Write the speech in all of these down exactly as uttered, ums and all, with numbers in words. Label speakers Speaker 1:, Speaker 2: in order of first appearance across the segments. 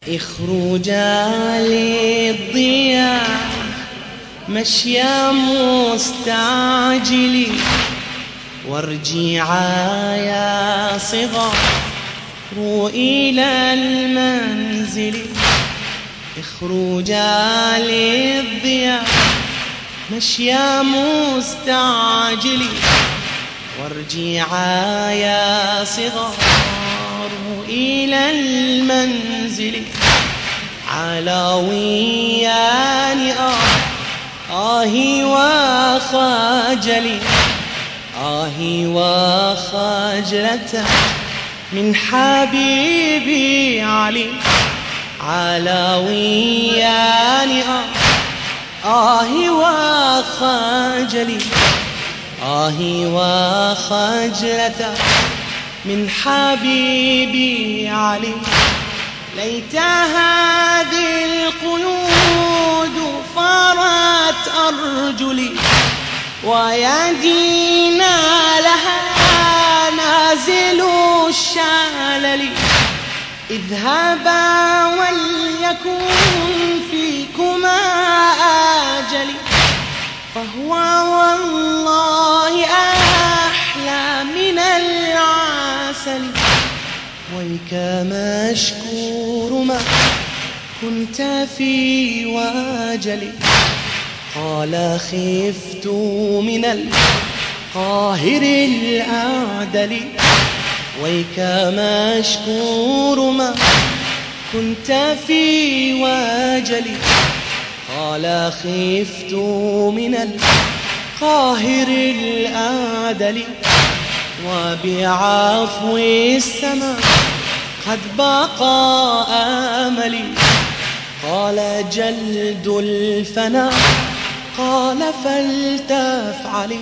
Speaker 1: اخرجا للضياء مشيا مستعجلي، وارجعا يا صغار إلى المنزل. اخرجا للضياء مشيا مستعجلي، وارجعا يا صغار إلى المنزل. علويان آه آهي وخجلي، آهي وخجلة من حبيبي علي. علويان آه آهي وخجلي، آهي وخجلة من حبيبي علي. ليت هذه القيود فرت أرجلي، ويدينا لها نازل الشلل. اذهبا وليكن فيكما آجلي، فهو والله أحلى من العسل. ويك مشكور ما كنت في وجلي. قال خفت من القاهر الأعدل. ويك مشكور ما كنت في وجلي. قال خفت من القاهر الأعدل. وبعفو السماء قد بقى آملي. قال جلد الفنا قال فلتفعلي.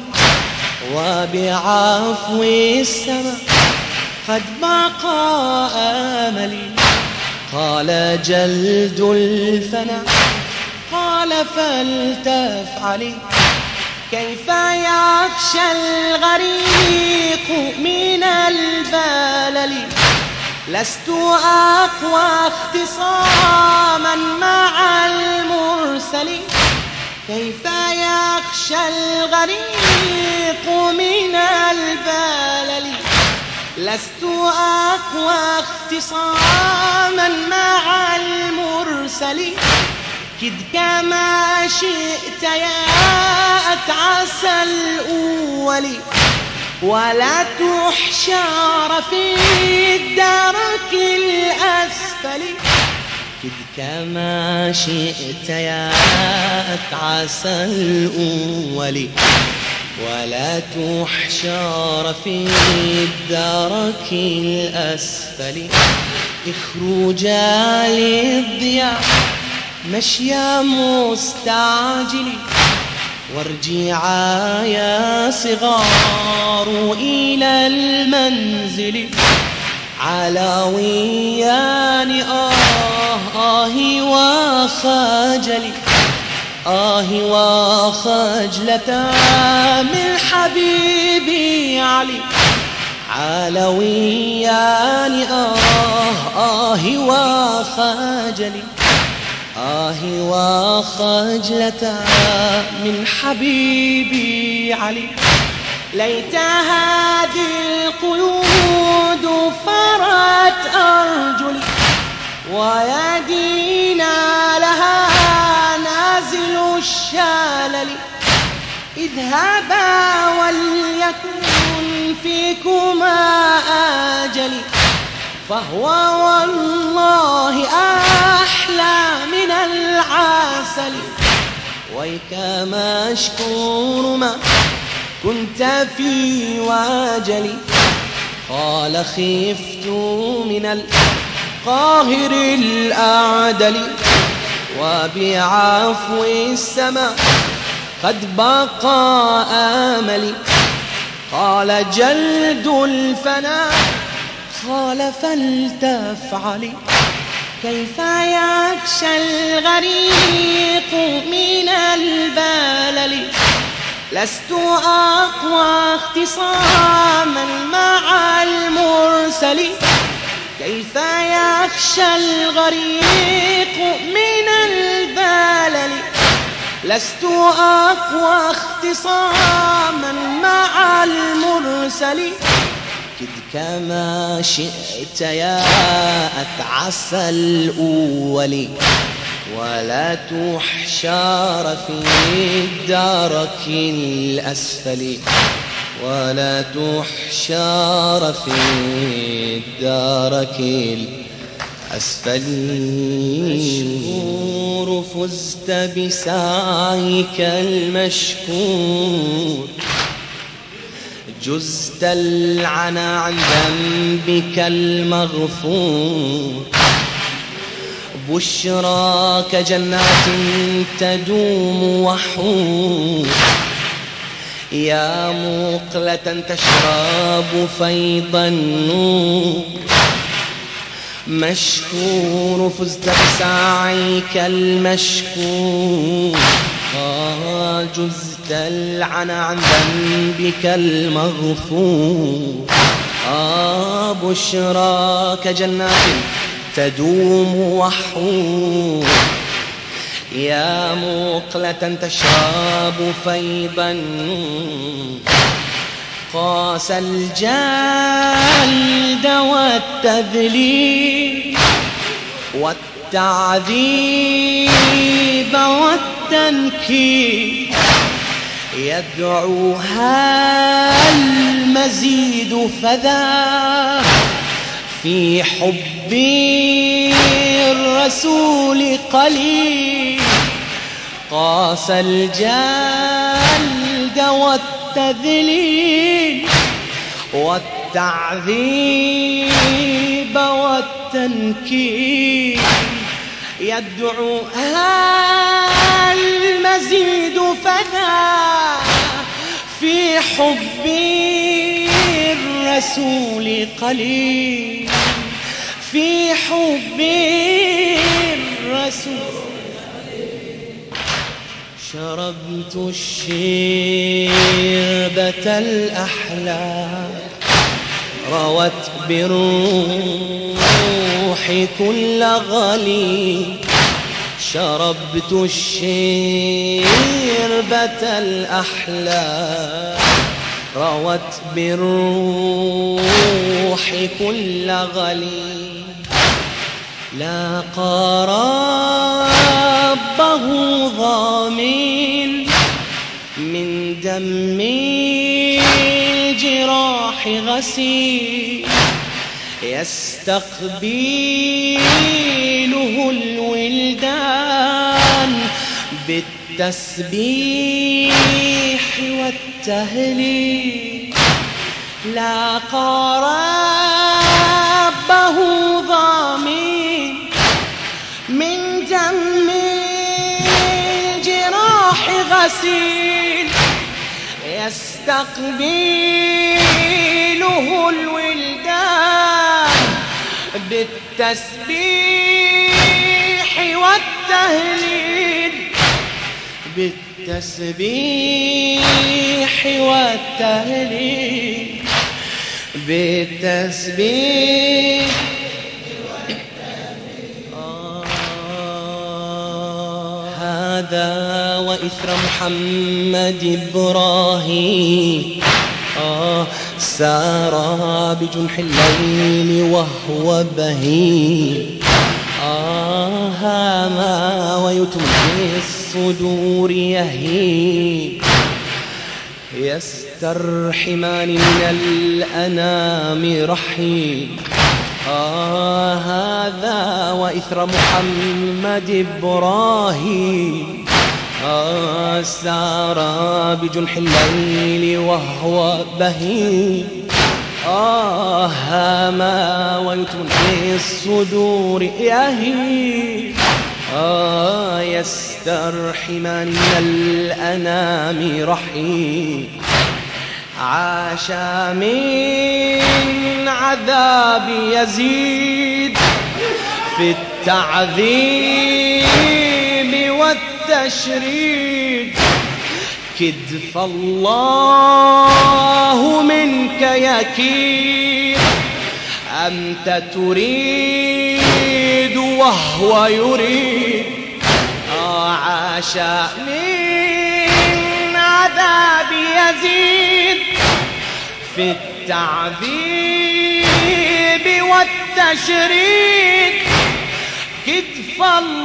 Speaker 1: وبعفو السماء قد بقى آملي. قال جلد الفنا قال فلتفعلي. كيف يخشى الغريق من البلل، لست أقوى اختصاما مع المرسل. كيف يخشى الغريق من البلل، لست أقوى اختصاما مع المرسل. كد كما شئت يا أتعس الأول، ولا تحشر في الدرك الأسفل. كد كما شئت يا أتعس الأول، ولا تحشر في الدرك الأسفل. اخرجا للضياء مشيا مستعجلي، وارجعا يا صغار إلى المنزل. علويان آه آهي وخجلي، آهي وخجلة من حبيبي علي. علويان آه آهي وخجلي، آهي وخجلة من حبيبي علي. ليت هذه القيود فرت أرجلي، ويدينا لها نازل الشلل. اذهبا وليكن فيكما آجلي، فهو والله أحلى من العسل. ويك مشكور ما كنت في وجلي. قال خفت من القاهر الأعدل، وبعفو السماء قد بقى آملي. قال جلد الفنا قال فلتفعلي. كيف يخشى الغريق من البلل، لست أقوى اختصاما مع المرسل. كيف يخشى الغريق لست أقوى اختصاما مع المرسلين كد كما شئت يا أتعس الأول ولا تحشر في الدرك الأسفل ولا تحشر في الدرك الأسفل مشكور فزت بسعيك المشكور جزت العنا عن ذنبك المغفور بشراك جنات تدوم وحور يا مقلة تشرب فيض النور مشكور فزت بسعيك المشكور جزت العنا عن ذنبك المغفور بشراك جنات تدوم وحور يا مقلة تشرب فيضا قاس الجلد والتذليل والتعذيب والتنكيل يدعوها المزيد فذا في حب الرسول قليل قاس الجلد والتذليل والتعذيب والتنكيل يدعوها المزيد فذا في حب الرسول قليل في حب الرسول شربت الشربة الأحلى روت بالروح كل غلي شربت الشربة الأحلى روت بالروح كل غلي لاقى ربه ضامن من دم الجراح غسيل يستقبله الولدان بالتسبيح والتهليل لاقى ربه ضامن من دم الجراح غسيل يستقبله الولدان بالتسبيح والتهليل بالتسبيح والتهليل بالتسبيح هذا وإثر محمد إبراهيم آه سار بجنح الليل وهو بهيم آه هاما ويتم في الصدور يهيم يسترحمان من الأنام رحيم آه هذا وإثر محمد إبراهيم آه سار بجنح الليل وهو بهيم آه هاما ويتم في الصدور يهيم آه يسترحمان من الأنام رحيم عاش من عذاب يزيد في التعذيب والتشريد كدف الله منك يكيد أنت تريد وهو يريد عاش من عذاب يزيد في التعذيب والتشريد. كتف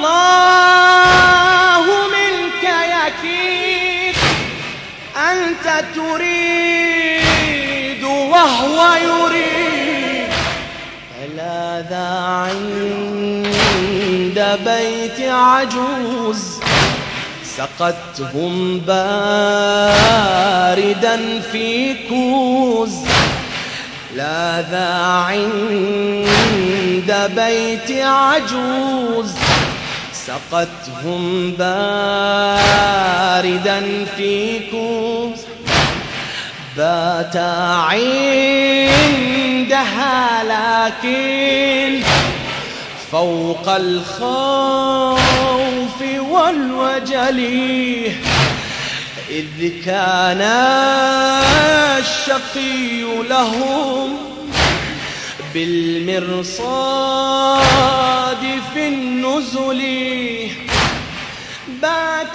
Speaker 1: الله منك يكيد، أنت تريد وهو يريد. فلاذ عند بيت عجوز سقتهم باردا في كوز. لاذ عند بيت عجوز سقتهم باردا في كوز. بات عندها لكن فوق الخوف والوجل، إذ كان الشقي لهم بالمرصاد في النزل. بات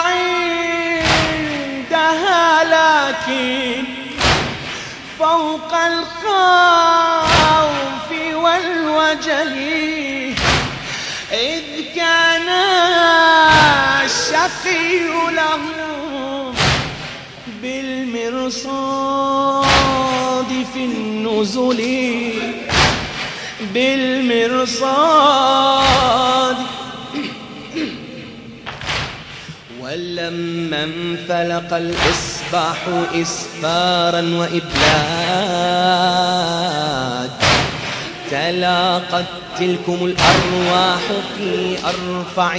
Speaker 1: عندها لكن فوق الخوف والوجل، إذ كان الشقي لهم بالمرصاد في النزل. بالمرصاد. ولما انفلق الإصباح إسفارا وإبلاد، تلاقت تلكم الأرواح في أرفع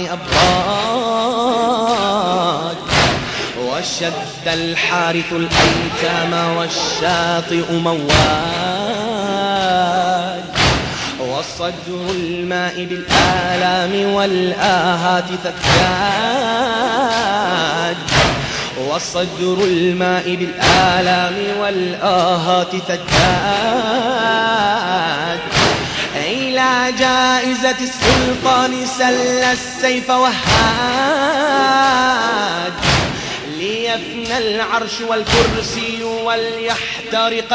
Speaker 1: أبراج. وشد الحارث الأيتام والشاطئ مواد، وصدر الماء بالآلام والآهات ثجاج. وصدر الماء بالآلام والآهات ثجاج. إلى جائزة السلطان سل السيف وهاج، ليفنى العرش والكرسي وليحترق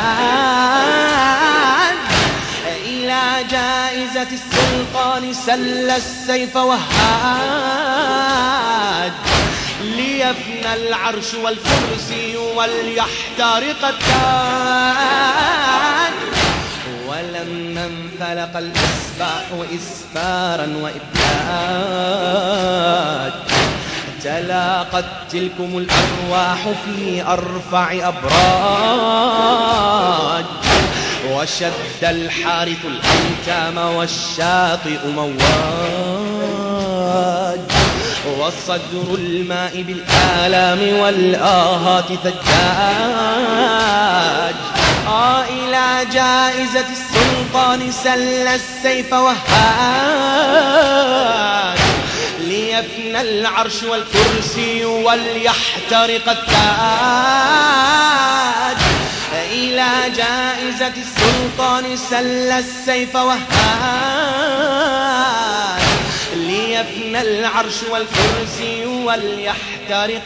Speaker 1: التاج. إلى جائزة السلطان سل السيف وهاج، ليفنى العرش والكرسي وليحترق التاج. ولما انفلق الإصباح إسفارا وإبلاد، تلاقت تلكم الأرواح في أرفع أبراج. وشد الحارث الأيتام والشاطئ مواد، وصدر الماء بالآلام والآهات ثجاج. آه إلى جائزة السلطان سل السيف وهاج، ليفنى العرش والكرسي وليحترق التاج. إلى جائزة السلطان سل السيف وهاج، ليفنى العرش والكرسي وليحترق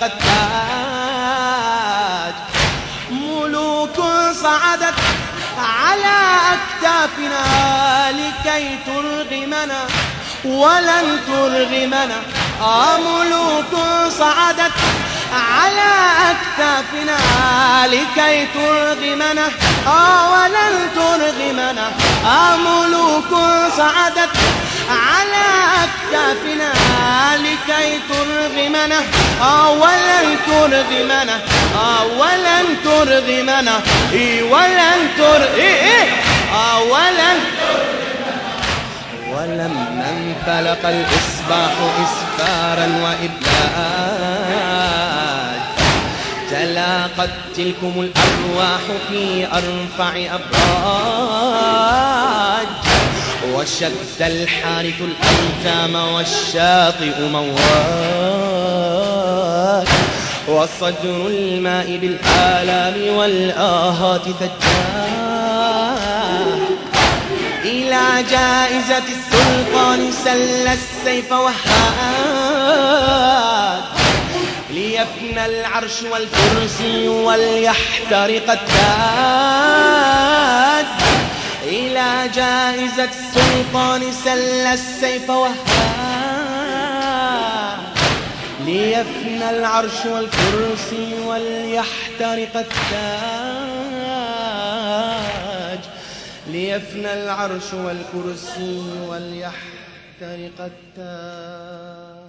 Speaker 1: التاج. ملوك صعدت على أكتافنا لكي ترغمنا ولن ترغمنا. آه ملوك صعدت على أكتافنا لكي ترغمنا آه ولن ترغمنا. آه ملوك صعدت على أكتافنا لكي ترغمنا آه ولن ترغمنا آه ولن ترغمنا إيه ولن ترغمنا إيه آه ولن ولما انفلق الإصباح إسفارا وإبلاد، تلاقت تلكم الأرواح في أرفع أبراج. وشد الحارث الأيتام والشاطئ مواد، وصدر الماء بالآلام والآهات ثجاج. إلى إلى جائزة السلطان سل السيف وهاد ليفنى العرش والكرسي وليحترق التاج. إلى جائزة السلطان سل السيف وهاد ليفنى العرش والكرسي وليحترق التاج. ليفنى العرش والكرسي وليحترق التاج.